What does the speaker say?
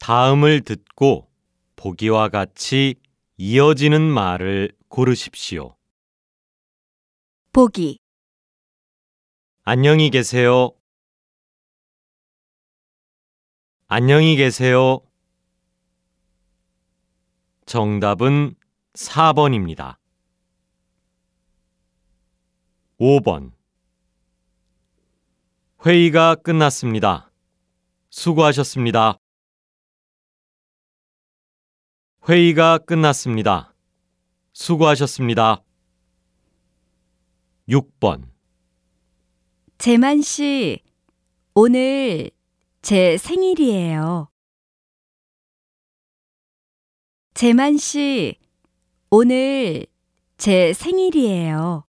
다음을 듣고 보기와 같이 이어지는 말을 고르십시오. 보기. 안녕히 계세요. 안녕히 계세요. 정답은 4번입니다. 5번. 회의가 끝났습니다. 수고하셨습니다. 회의가 끝났습니다. 수고하셨습니다. 6번. 재만 씨, 오늘 제 생일이에요. 재만 씨, 오늘 제 생일이에요.